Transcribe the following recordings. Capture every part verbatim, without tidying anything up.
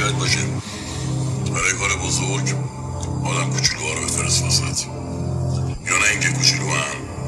یاد باشه برای کار بزرگ آدم کوچولوها رو بفرست وسط، یا نه اینکه کوچولوها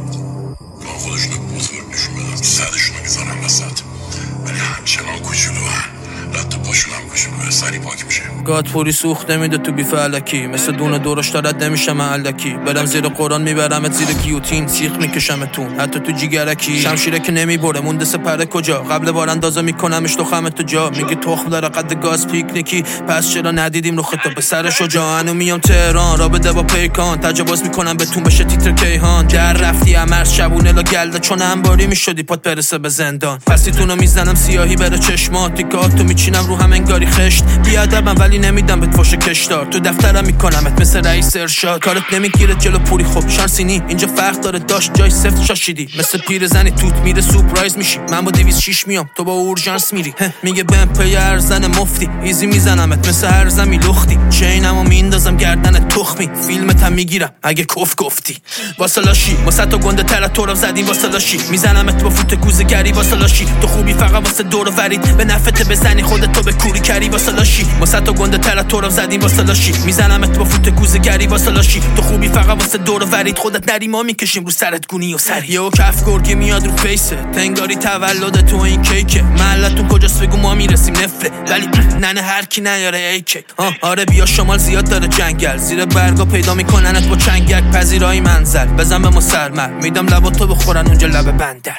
گاه خودشون رو بزرگ نشون بدن، سرشون رو میذارن وسط، ولی همچنان کوچولوها، رد پاشون هم کوچولوه، سری پاک میشه. گادپوری سوخت نمیده تو بیف علکی، مثل دونه درشت رد نمیشم علکی، برم زیر قرآن میبرمت زیر گیوتین، سیخ میکشمتون حتی تو جیگرکی، شمشیره که نمیبره مونده سپره کجا، قبل بار اندازه میکنمش تو خمت تو جا، میگه تخم داره قد گاز پیکنیکی، پس چرا ندیدیم رو خطا به سر شجاعن و میام تهران را بده با پیکان، تجاوز میکنم بهتون بشه تیتر کیهان، در رفتی امرز شبونه لا گلده چون انباری میشدی پات برسه به زندان، پسیتونو میزنم سیاهی بره چشمات، تیکاتو میچینم رو هم انگاری خشت، بیادبم ولی نمیدم بهت فوش کشدار، تو دفترم میکنمت مثل رئیس ارشاد، کارت نمیگیره جلو پوری خب شانسی نی، اینجا فرق داره داشت جای سفت شاشیدی، مثل پیر زنی توت میره سورپرایز میشی، من با دویست شیش میام تو با اورژانس میری، میگه بهم پی ارزن مفتی، ایزی میزنمت مثل هر زمی لختی، چینمو میندازم گردن تخمی، فیلمت هم میگیرم اگه کف گفتی، واسه لاشی واسه تو گنده تر تو رو زدیم، واسه لاشی میزنمت با فوت کوزه‌گری، واسه لاشی تو خوبی فقط واسه دور و ورید، به نفعت بزنی خودت تو به کوری کری، واسه لاشی واسه تو گنده تر تو رو زدیم، واسه لاشی میزنمت با فوت کوزه‌گری، واسه لاشی تو خوبی فقط واسه دور و ورید، خودت نری ما میکشیم رو سرت گونی و سری، یهو کف گرگی میاد رو فیسه، تنگاری تولد تو این کیکه، محلتون کجاست بگو ما میرسیم نفره، ولی ننه هر کی نیاره ایکه، آره بیا شمال زیاد داره جنگل، زیر برگا پیدا میکننت با چنگک، پذیرای منزل بزن به ما سرمر، میدم لبا تو بخورن اونجا لب بندر،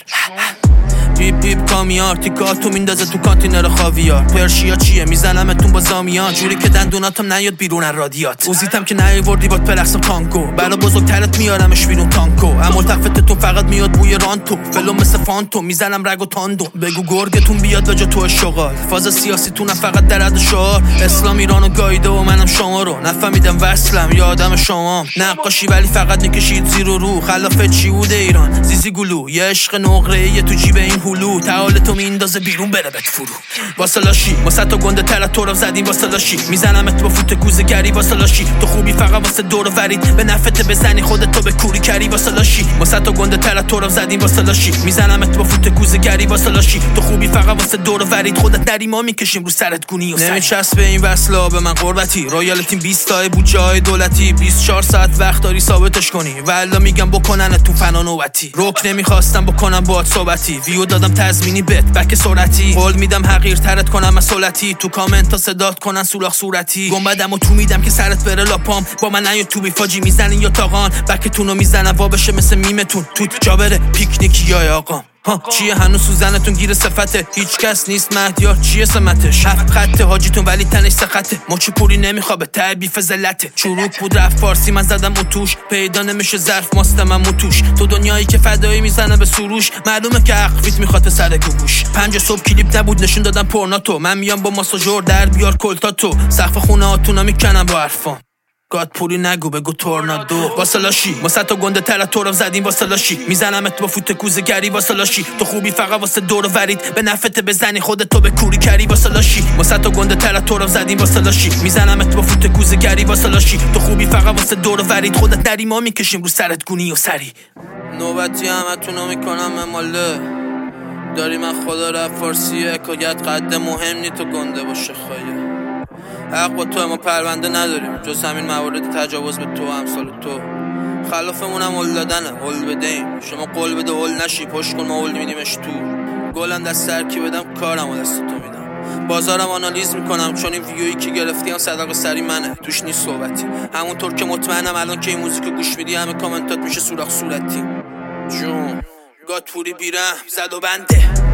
پیپ پیپ کامیار تیکاتو میندازه تو کانتینر خاویار، پرشیا چیه میزنمتون با زامیان، جوری که دندوناتم نیاد بیرون از رادیات، اوزیتم که نیوردی باد پرقصم تانگو، بالا بزرگترت میارمش بیرون تانکو، اما تفتتون فقط میاد بوی رانتو، فلو مثل فانتو میزنم رگ و تاندو، بگو گرگتون بیاد به جا تو شغال، فاز سیاسیتون فقط درد شعار، اسلام ایرانو گایده و منم شما رو نفهمیدم وصلم یا آدم شمام، نقاشی ولی فقط میکشید زیر و رو، خلاف چی بوده ایران زیزی گلو، یه عشق نقره‌ای تو جیب این هلو، تعال تو میندازه بیرون بره بهت فرو، واسه لاشی واسه تو گنده تر تو رو زدیم، واسه لاشی میزنمت با فوت کوزه‌گری، واسه لاشی تو خوبی فقط واسه دور و ورید، به نفعت بزنی خودت تو به کوری کری، واسه لاشی واسه تو گنده تر تو رو زدیم، واسه لاشی میزنمت با فوت کوزه‌گری، واسه لاشی تو خوبی فقط واسه دور و ورید، خودت نری ما میکشیم رو سرت گونی و سری، نمیچسبه این وصلا به من قربتی، رویالتیم بیست تا بود جای دولتی، بیست و چهار ساعت وقت داری ثابتش کنی، والله میگم بکنن تو فنا نوبتی، روک نمیخواستم بکنم باهات صحبتی، ویو دادم تضمینی بت بک سرعتی، قول میدم حقیر ترت کنم مسئولتی، تو کامنت تا صدات کنن سولاخ صورتی، گنبدم و تو میدم که سرت بره لاپام، با من نیا تو بیفاجی میزنین یا تاقان، بکتونو میزنن وا بشه مثل میمتون، توت جا بره پیکنیکی یا آقام، ها چیه هنوز سوزنتون گیر صفته، هیچ کس نیست مهدیار چیه سمتش، هفت خطه حاجیتون ولی تنش سخته، مچی پوری نمیخواد به تعبیف زلته، چروک بود رفت فارسی من زدم اتوش، پیدا نمیشه ظرف ماست من متوش، تو دنیایی که فدایی میزنه به سروش، معلومه که عقفیت میخواد سر گوش، پنج صبح کلیپ نبود نشون دادم پورناتو، من میام با ماساژور در بیار کلتاتو، سقف خونه هاتونا میکنم با حرفام، گادپوری نگو بگو تورنادو، واسه لاشی واسه تو گنده تر تو رو زدیم، واسه لاشی میزنمت با فوت کوزه‌گری، واسه لاشی تو خوبی فقط واسه دور و ورید، به نفعت بزنی خودت تو به کوری کری، واسه لاشی واسه تو گنده تر تو رو زدیم، واسه لاشی میزنمت با فوت کوزه‌گری، واسه لاشی تو خوبی فقط واسه دور و ورید، خودت نری ما میکشیم رو سرت گونی و سری، نوبتی همتونو میکنم مماله، داری من خدا رفت فارسی حکایت قد مهم نی تو گنده باشه خواهیه، حق با تو ما پرونده نداریم جز همین موارد تجاوز به تو امثال تو، خلافمون هم هل دادنه، هل بدهیم شما قول بده هل نشی، پشت کن ما هل میدیمش تو، گلم دست ترکی بدم کارم و دست تو میدم، بازارم آنالیز میکنم چون این ویویی که گرفتی هم صدقه سری منه، توش نیست صحبتی، همونطور که مطمئنم الان که این موزیک گوش میدی همه کامنتات میشه سوراخ صورتی، جون گادپوری بیرم زد و بنده.